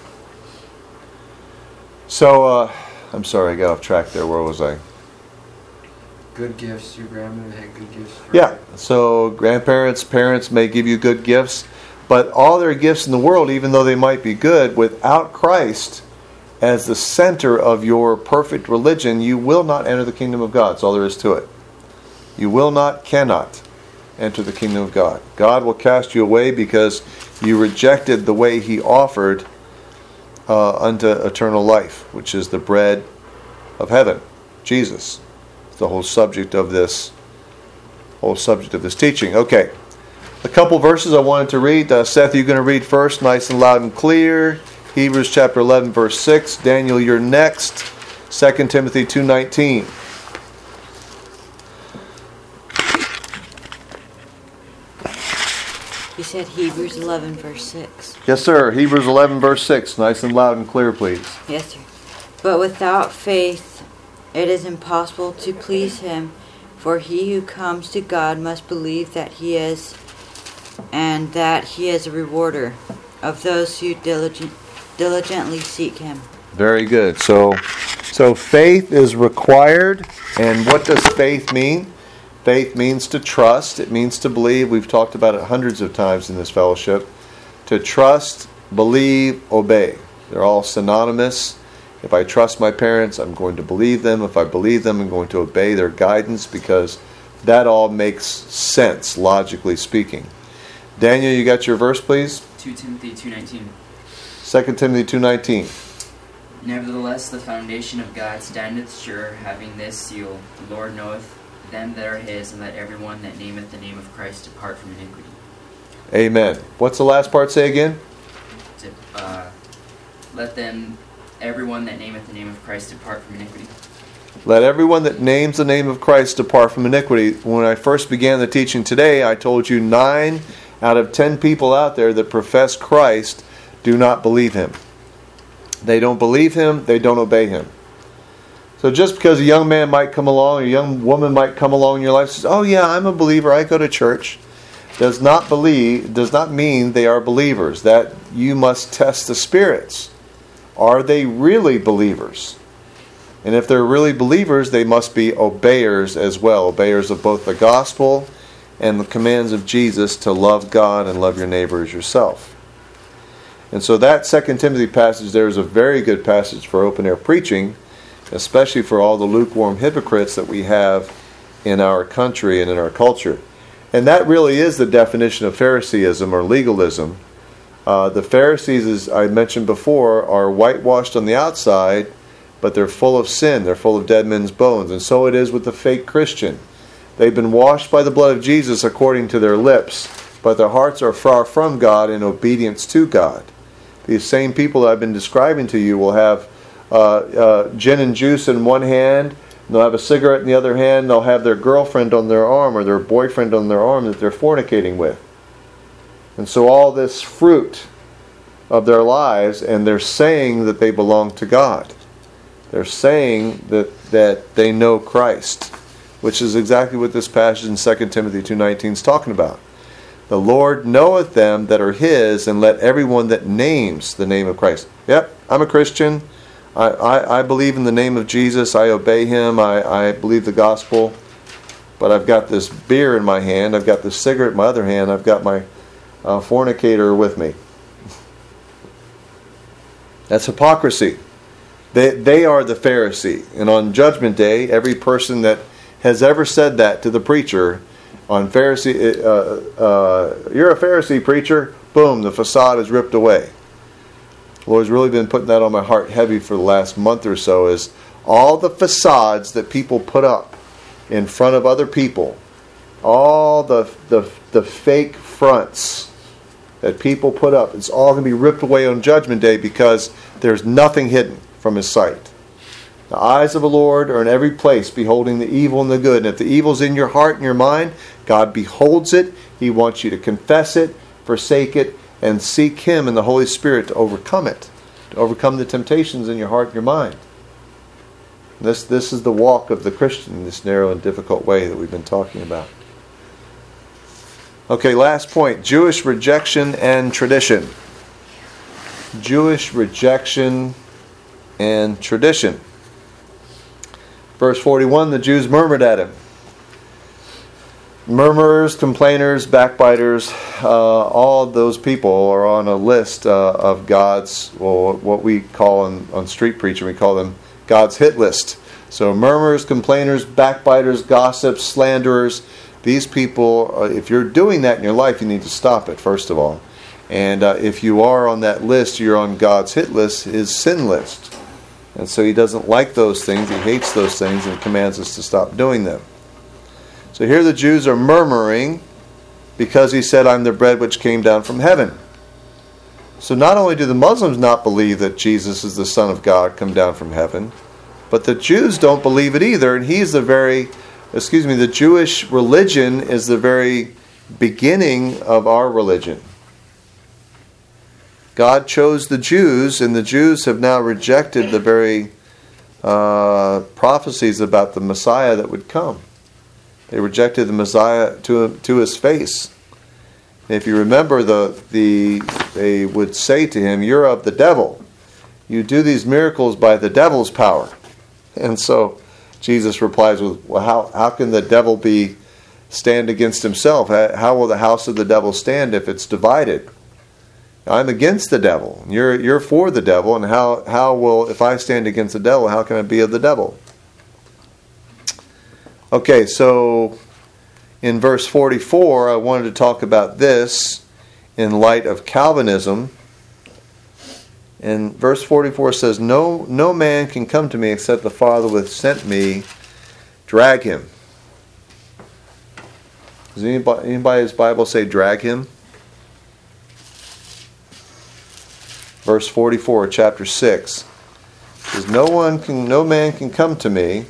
So, I'm sorry, I got off track there. Where was I? Good gifts. Your grandmother had good gifts for Yeah, so grandparents, parents may give you good gifts, but all their gifts in the world, even though they might be good, without Christ as the center of your perfect religion, you will not enter the kingdom of God. That's all there is to it. You will not, cannot enter the kingdom of God. God will cast you away because you rejected the way He offered unto eternal life, which is the bread of heaven, Jesus. It's the whole subject of this teaching. Okay, a couple verses I wanted to read. Seth, you're going to read first, nice and loud and clear. Hebrews chapter 11, verse 6. Daniel, you're next. 2 Timothy 2:19. You said Hebrews 11, verse 6. Yes, sir. Hebrews 11, verse 6. Nice and loud and clear, please. Yes, sir. But without faith it is impossible to please Him, for he who comes to God must believe that He is, and that He is a rewarder of those who diligently seek Him. Very good. So faith is required. And what does faith mean? Faith means to trust. It means to believe. We've talked about it hundreds of times in this fellowship. To trust, believe, obey. They're all synonymous. If I trust my parents, I'm going to believe them. If I believe them, I'm going to obey their guidance, because that all makes sense, logically speaking. Daniel, you got your verse, please? 2 Timothy 2:19. 2 Timothy 2:19. Nevertheless, the foundation of God standeth sure, having this seal, the Lord knoweth them that are His, and let everyone that nameth the name of Christ depart from iniquity. Amen. What's the last part say again? Let them, everyone that nameth the name of Christ depart from iniquity. Let everyone that names the name of Christ depart from iniquity. When I first began the teaching today, I told you 9 out of 10 people out there that profess Christ do not believe Him. They don't believe Him, they don't obey Him. So just because a young man might come along, or a young woman might come along in your life and says, oh yeah, I'm a believer, I go to church, does not mean they are believers. That you must test the spirits. Are they really believers? And if they're really believers, they must be obeyers as well. Obeyers of both the gospel and the commands of Jesus to love God and love your neighbor as yourself. And so that 2 Timothy passage there is a very good passage for open-air preaching, especially for all the lukewarm hypocrites that we have in our country and in our culture. And that really is the definition of Phariseeism or legalism. The Pharisees, as I mentioned before, are whitewashed on the outside, but they're full of sin. They're full of dead men's bones. And so it is with the fake Christian. They've been washed by the blood of Jesus according to their lips, but their hearts are far from God in obedience to God. These same people that I've been describing to you will have gin and juice in one hand, they'll have a cigarette in the other hand, they'll have their girlfriend on their arm or their boyfriend on their arm that they're fornicating with. And so all this fruit of their lives, and they're saying that they belong to God. They're saying that they know Christ, which is exactly what this passage in 2 Timothy 2:19 is talking about. The Lord knoweth them that are His, and let everyone that names the name of Christ. Yep, I'm a Christian. I believe in the name of Jesus. I obey Him. I believe the gospel. But I've got this beer in my hand. I've got this cigarette in my other hand. I've got my fornicator with me. That's hypocrisy. They are the Pharisee. And on Judgment Day, every person that has ever said that to the preacher, on Pharisee, you're a Pharisee, preacher, boom, the facade is ripped away. The Lord's really been putting that on my heart heavy for the last month or so, is all the facades that people put up in front of other people, all the fake fronts that people put up, it's all going to be ripped away on Judgment Day because there's nothing hidden from His sight. The eyes of the Lord are in every place, beholding the evil and the good. And if the evil's in your heart and your mind, God beholds it. He wants you to confess it, forsake it, and seek Him and the Holy Spirit to overcome it, to overcome the temptations in your heart and your mind. This is the walk of the Christian in this narrow and difficult way that we've been talking about. Okay, last point. Jewish rejection and tradition. Jewish rejection and tradition. Verse 41, the Jews murmured at Him. Murmurers, complainers, backbiters, all those people are on a list of God's, well, what we call on street preaching, we call them God's hit list. So murmurers, complainers, backbiters, gossips, slanderers, these people, if you're doing that in your life, you need to stop it, first of all. And if you are on that list, you're on God's hit list, His sin list. And so He doesn't like those things, He hates those things, and commands us to stop doing them. So here the Jews are murmuring because He said, I'm the bread which came down from heaven. So not only do the Muslims not believe that Jesus is the Son of God come down from heaven, but the Jews don't believe it either. And the Jewish religion is the very beginning of our religion. God chose the Jews, and the Jews have now rejected the very prophecies about the Messiah that would come. They rejected the Messiah to His face. If you remember, they would say to Him, you're of the devil. You do these miracles by the devil's power. And so Jesus replies with, well, how can the devil stand against himself? How will the house of the devil stand if it's divided? I'm against the devil. You're for the devil, and how will, if I stand against the devil, how can I be of the devil? Okay, so in verse 44, I wanted to talk about this in light of Calvinism. And verse 44 says, No man can come to me except the Father which sent me drag him. Does anybody's Bible say drag him? Verse 44, chapter 6. Because no man can come to me.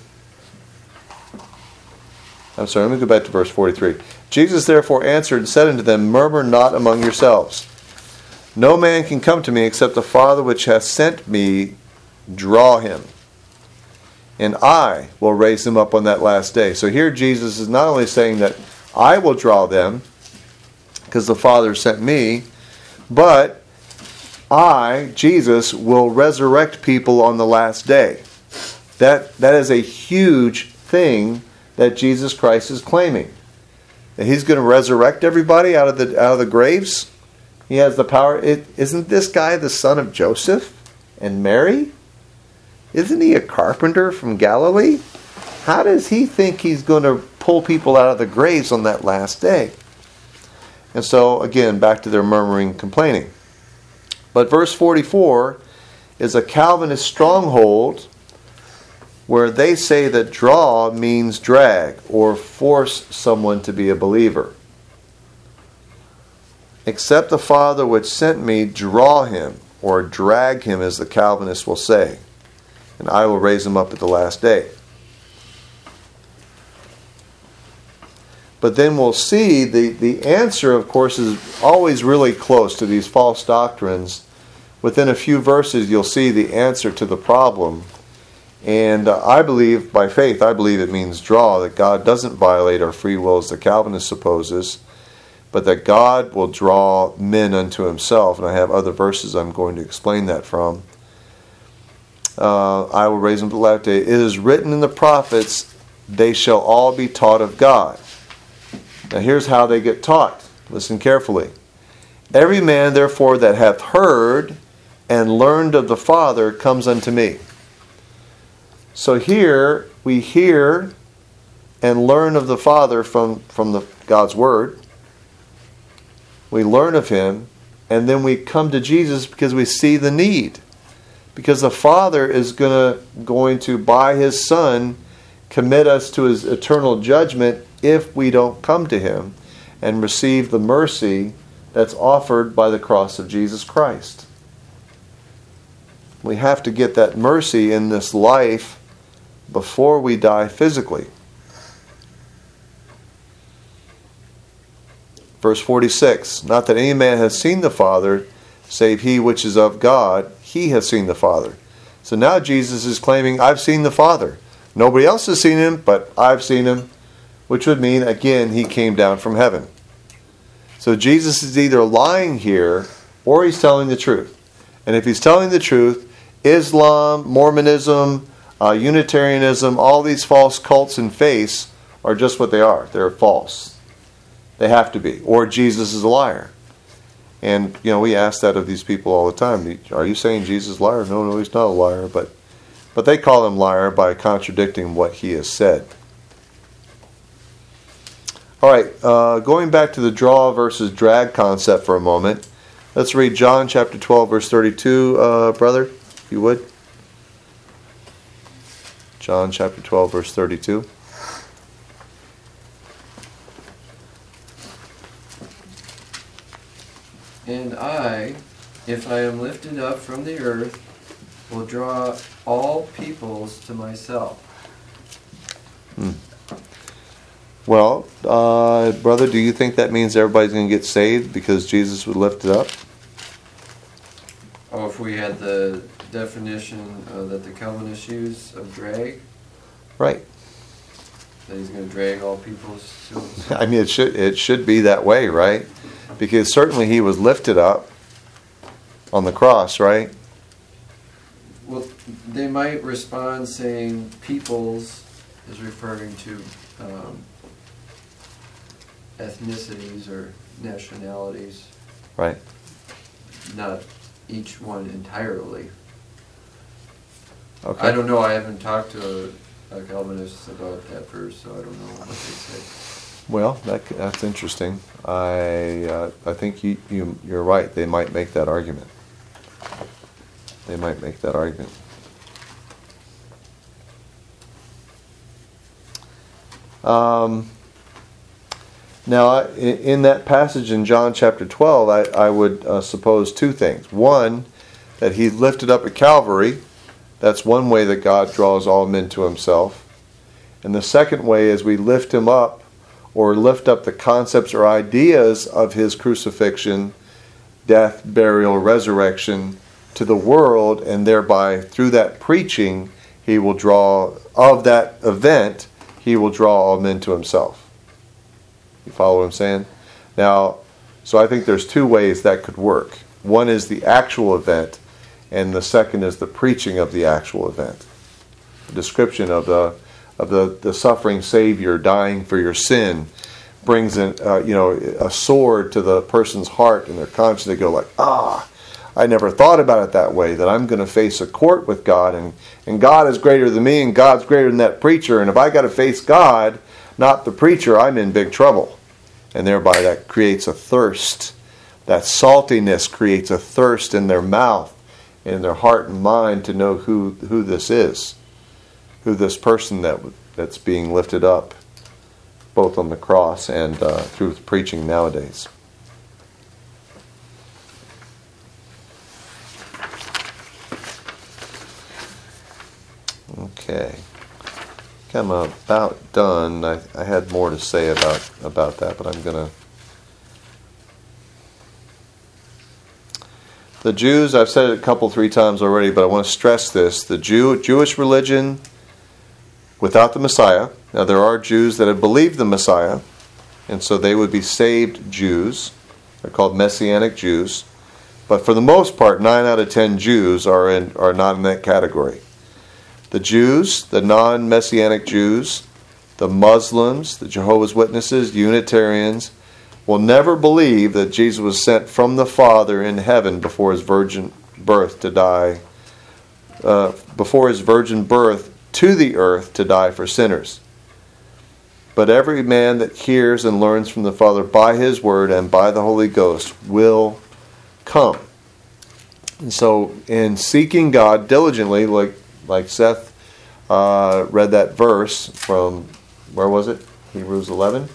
I'm sorry, let me go back to verse 43. Jesus therefore answered and said unto them, Murmur not among yourselves. No man can come to me except the Father which hath sent me draw him. And I will raise him up on that last day. So here Jesus is not only saying that I will draw them, because the Father sent me, but I, Jesus, will resurrect people on the last day. That is a huge thing that Jesus Christ is claiming. That He's going to resurrect everybody out of the graves. He has the power. Isn't this guy the son of Joseph and Mary? Isn't he a carpenter from Galilee? How does he think he's going to pull people out of the graves on that last day? And so, again, back to their murmuring, complaining. But verse 44 is a Calvinist stronghold where they say that draw means drag or force someone to be a believer. Except the Father which sent me draw him or drag him, as the Calvinists will say, and I will raise him up at the last day. But then we'll see the answer, of course, is always really close to these false doctrines. Within a few verses, you'll see the answer to the problem. And I believe, by faith, I believe it means draw, that God doesn't violate our free will as the Calvinist supposes, but that God will draw men unto Himself. And I have other verses I'm going to explain that from. I will raise them to the last day. It is written in the prophets, they shall all be taught of God. Now here's how they get taught. Listen carefully. Every man, therefore, that hath heard and learned of the Father comes unto me. So here we hear and learn of the Father from God's Word. We learn of Him, and then we come to Jesus because we see the need. Because the Father is going to, by His Son, commit us to His eternal judgment if we don't come to Him and receive the mercy that's offered by the cross of Jesus Christ. We have to get that mercy in this life before we die physically. Verse 46, not that any man has seen the Father, save he which is of God, he has seen the Father. So now Jesus is claiming, I've seen the Father. Nobody else has seen Him, but I've seen Him, which would mean, again, He came down from heaven. So Jesus is either lying here, or He's telling the truth. And if He's telling the truth, Islam, Mormonism, Unitarianism, all these false cults and faiths are just what they are. They're false. They have to be. Or Jesus is a liar. And, we ask that of these people all the time. Are you saying Jesus is a liar? No, He's not a liar. But they call Him liar by contradicting what He has said. All right, going back to the draw versus drag concept for a moment. Let's read John chapter 12, verse 32, brother, if you would. John chapter 12, verse 32. And I, if I am lifted up from the earth, will draw all peoples to myself. Well, brother, do you think that means everybody's going to get saved because Jesus would lift it up? Oh, if we had the definition that the Calvinists use of drag? Right. That He's going to drag all peoples to Himself? I mean, it should be that way, right? Because certainly He was lifted up on the cross, right? Well, they might respond saying peoples is referring to ethnicities or nationalities. Right. Not each one entirely. Okay. I don't know. I haven't talked to a Calvinist about that verse, so I don't know what they say. Well, that's interesting. I think you're right. They might make that argument. They might make that argument. Now, in that passage in John chapter 12, I would suppose two things. One, that He lifted up at Calvary, That's one way that God draws all men to himself. And the second way is we lift him up, or lift up the concepts or ideas of his crucifixion, death, burial, resurrection to the world, and thereby through that preaching he will draw, of that event, he will draw all men to himself. You follow what I'm saying? Now, so I think there's two ways that could work. One is the actual event, and the second is the preaching of the actual event. The description of the suffering Savior dying for your sin brings in, a sword to the person's heart and their conscience. They go like, I never thought about it that way, that I'm going to face a court with God, and God is greater than me, and God's greater than that preacher, and if I got to face God, not the preacher, I'm in big trouble. And thereby that creates a thirst. That saltiness creates a thirst in their mouth and in their heart and mind to know who this is, who this person that's being lifted up, both on the cross and through preaching nowadays. Okay. I'm about done. I had more to say about that, but I'm going to... The Jews, I've said it three times already, but I want to stress this. The Jewish religion without the Messiah. Now, there are Jews that have believed the Messiah, and so they would be saved Jews. They're called Messianic Jews. But for the most part, 9 out of 10 Jews are not in that category. The Jews, the non-Messianic Jews, the Muslims, the Jehovah's Witnesses, Unitarians, will never believe that Jesus was sent from the Father in heaven before his virgin birth to die, before his virgin birth to the earth to die for sinners. But every man that hears and learns from the Father by his word and by the Holy Ghost will come. And so in seeking God diligently, like Seth read that verse from, where was it? Hebrews 11.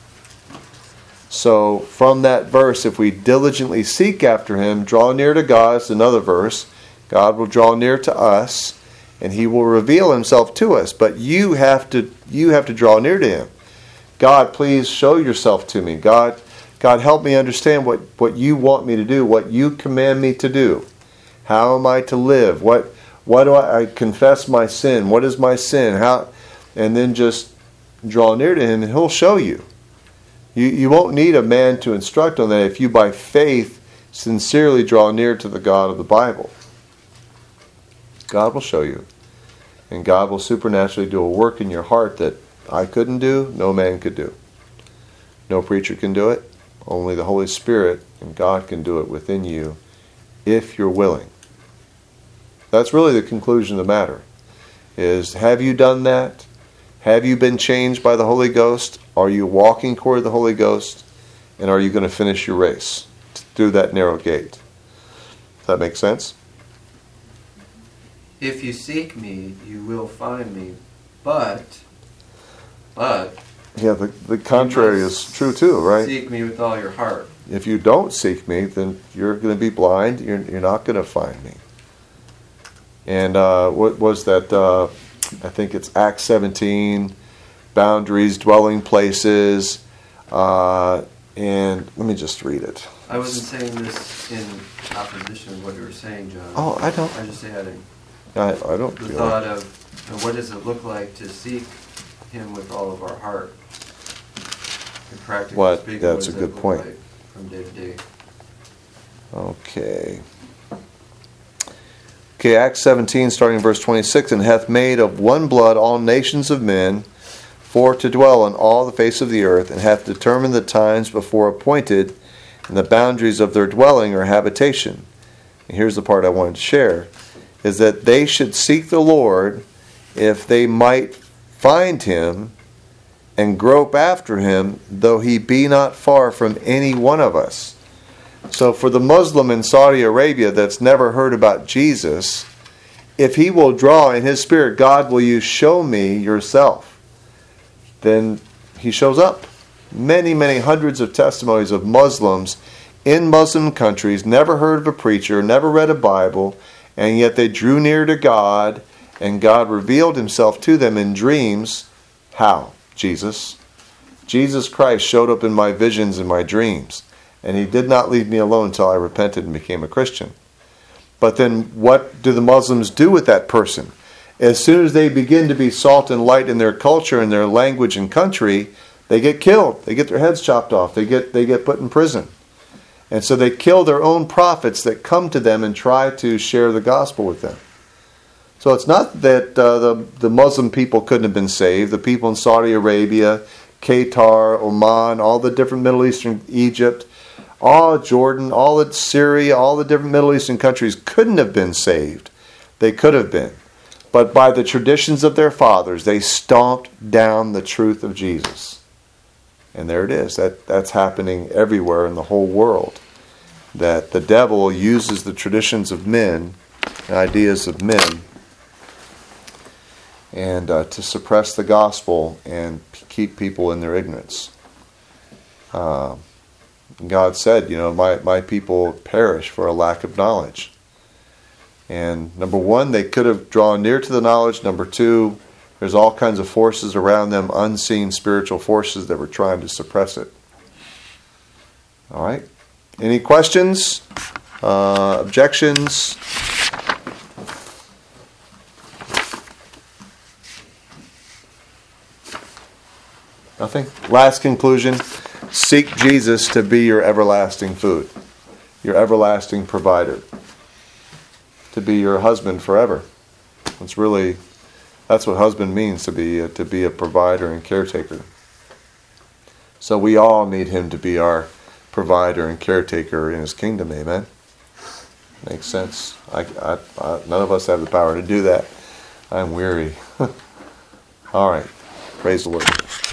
So from that verse, if we diligently seek after him, draw near to God, it's another verse, God will draw near to us, and he will reveal himself to us. But you have to draw near to him. God, please show yourself to me. God, help me understand what you want me to do, what you command me to do. How am I to live? What do I confess my sin? What is my sin? How? And then just draw near to him, and he'll show you. You won't need a man to instruct on that if you by faith sincerely draw near to the God of the Bible. God will show you. And God will supernaturally do a work in your heart that I couldn't do, no man could do. No preacher can do it. Only the Holy Spirit and God can do it within you if you're willing. That's really the conclusion of the matter. Is, have you done that? Have you been changed by the Holy Ghost? Are you walking toward the Holy Ghost? And are you going to finish your race through that narrow gate? Does that make sense? If you seek me, you will find me. But yeah, the contrary is true too, right? Seek me with all your heart. If you don't seek me, then you're going to be blind. You're not going to find me. And what was that? I think it's Acts 17, boundaries, dwelling places, and let me just read it. I wasn't saying this in opposition to what you were saying, John. Oh, I don't. I just adding. I don't. The thought of what does it look like to seek him with all of our heart? And practically speaking, that's what a does good that point. look like from day to day? Okay, Acts 17, starting in verse 26, and hath made of one blood all nations of men, for to dwell on all the face of the earth, and hath determined the times before appointed, and the boundaries of their dwelling or habitation. And here's the part I wanted to share, is that they should seek the Lord if they might find him, and grope after him, though he be not far from any one of us. So for the Muslim in Saudi Arabia that's never heard about Jesus, if he will draw in his spirit, God, will you show me yourself? Then he shows up. Many, many hundreds of testimonies of Muslims in Muslim countries, never heard of a preacher, never read a Bible, And yet they drew near to God, and God revealed himself to them in dreams. How? Jesus. Jesus Christ showed up in my visions and my dreams. And he did not leave me alone until I repented and became a Christian. But then what do the Muslims do with that person? As soon as they begin to be salt and light in their culture and their language and country, they get killed. They get their heads chopped off. They get put in prison. And so they kill their own prophets that come to them and try to share the gospel with them. So it's not that the Muslim people couldn't have been saved. The people in Saudi Arabia, Qatar, Oman, all the different Middle Eastern, Egypt, all Jordan, all of Syria, all the different Middle Eastern countries couldn't have been saved. They could have been. But by the traditions of their fathers, they stomped down the truth of Jesus. And there it is. That's happening everywhere in the whole world. That the devil uses the traditions of men, the ideas of men, and to suppress the gospel and keep people in their ignorance. God said, my people perish for a lack of knowledge. And number one, they could have drawn near to the knowledge. Number two, there's all kinds of forces around them, unseen spiritual forces that were trying to suppress it. All right. Any questions? Objections? Nothing? Last conclusion. Seek Jesus to be your everlasting food, your everlasting provider, to be your husband forever. That's what husband means, to be a provider and caretaker. So we all need him to be our provider and caretaker in his kingdom. Amen. Makes sense. None of us have the power to do that. I'm weary. All right. Praise the Lord.